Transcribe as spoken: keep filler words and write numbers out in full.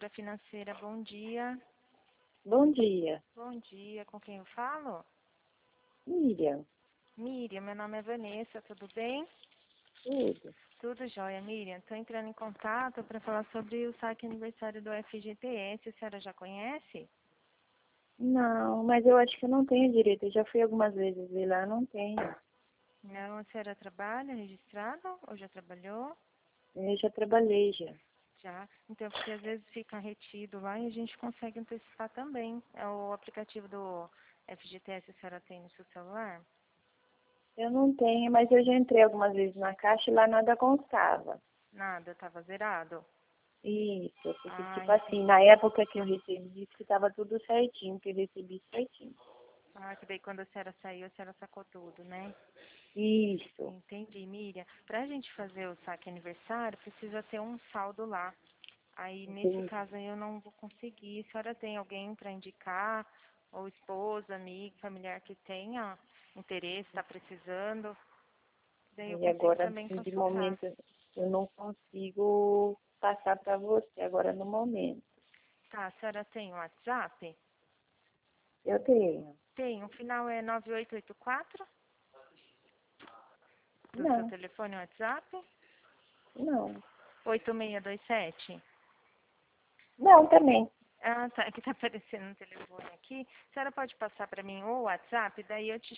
consultora financeira, bom dia. Bom dia. Bom dia, com quem eu falo? Miriam. Miriam, meu nome é Vanessa, tudo bem? Tudo. Tudo jóia, Miriam. Estou entrando em contato para falar sobre o saque aniversário do F G T S, a senhora já conhece? Não, mas eu acho que eu não tenho direito. Eu já fui algumas vezes ver lá, não tenho. Não, a senhora trabalha registrada ou já trabalhou? Eu já trabalhei já. Já. Então, porque às vezes fica retido lá e a gente consegue antecipar também. É o aplicativo do F G T S, a senhora tem no seu celular? Eu não tenho, mas eu já entrei algumas vezes na caixa e lá nada constava. Nada, estava zerado? Isso, porque Ah, tipo assim, entendi. na época que eu recebi, disse que estava tudo certinho, que eu recebi certinho. Ah, que daí quando a senhora saiu, a senhora sacou tudo, né? Isso. Entendi, Miriam. Pra gente fazer o saque aniversário, precisa ter um saldo lá. Aí, nesse Entendi. caso aí, eu não vou conseguir. A senhora tem alguém para indicar? Ou esposa, amigo, familiar que tenha interesse, está precisando? Daí eu E consigo agora, também assim, de consultar. momento, eu não consigo passar para você agora no momento. Tá, a senhora tem o WhatsApp? Eu tenho. Tem, o final é nove oito oito quatro, do seu Não, telefone WhatsApp? não. oito seis dois sete. Não, também. Ah, tá, que tá aparecendo no telefone aqui. A senhora pode passar para mim o WhatsApp, daí eu te